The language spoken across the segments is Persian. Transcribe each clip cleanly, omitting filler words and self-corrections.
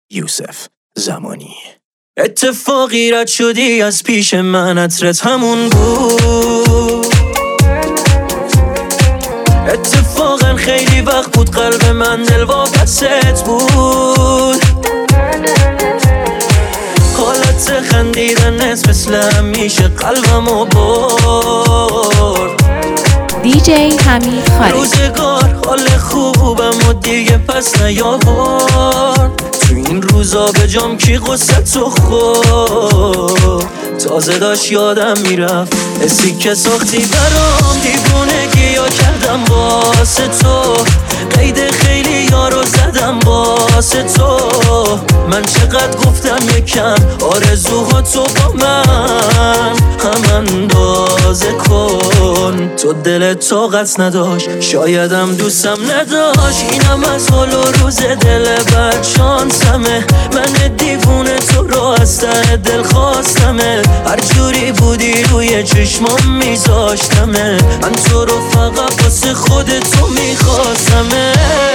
یوسف زمانی. اتفاقی رد شدی از پیش من، عطرت همون بود. اتفاقا خیلی وقت بود قلب من دلواپست بود. حالت خندیدنت مثل همیشه قلبمو برد. دیجی حمید خارجی. روزگار حال خوبم و دیگه پس نیاورد. تو این روزا به جام کی غصه تو خورد. تازه داشت یادم میرفت حسی که ساختی برام، دیوونگی یا کردم واسه تو. قید خیلی یارو زدم واسه تو. من چقدر گفتم یکم آرزوها تو با من هم اندازه کن. تو دلت طاقت نداشت، شایدم دوستم نداشت. اینم از حال و روز دل بد شانسمه. من دیوونه تو رو از ته دل خواستمه. هر جوری بودی روی چشمام میذاشتمه. من تو رو فقط واسه خود تو میخواستمه.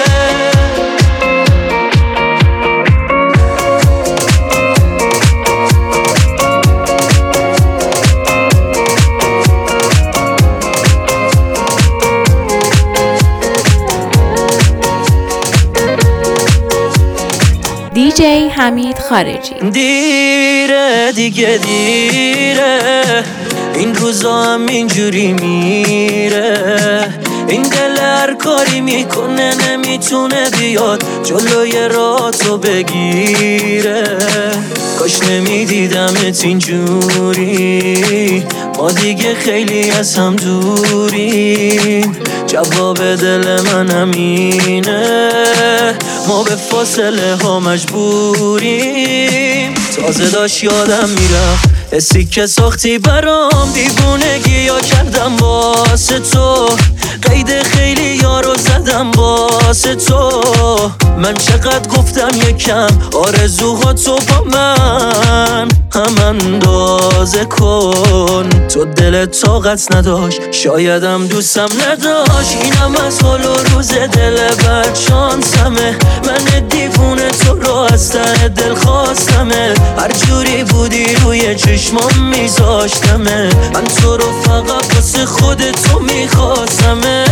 دیجی حمید خارجی. دیره دیگه دیره، این روزا هم اینجوری میره. این دل هر کاری میکنه نمیتونه بیاد جلوی راتو بگیره. کاش نمیدیدمت اینجوری، ما دیگه خیلی از هم دوریم. جواب دل من همینه، ما به فاصله ها مجبوریم. تازه داشت یادم میرفت حسی که ساختی برام، دیوونگی یا کردم واسه تو. قید خیلی یارو زدم واسه تو. من چقدر گفتم یکم آرزوها تو با من هم اندازه کن. تو دلت طاقت نداشت، شایدم دوستم نداشت. اینم از حال و روز دل بد شانسمه. من دیوونه تو رو از ته دل خواستمه. هر جوری بودی روی چشمام میذاشتمه. من تو رو فقط واسه خود تو میخواستمه.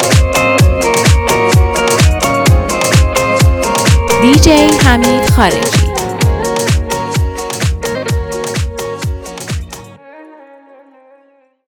دیجی حمید خارجی.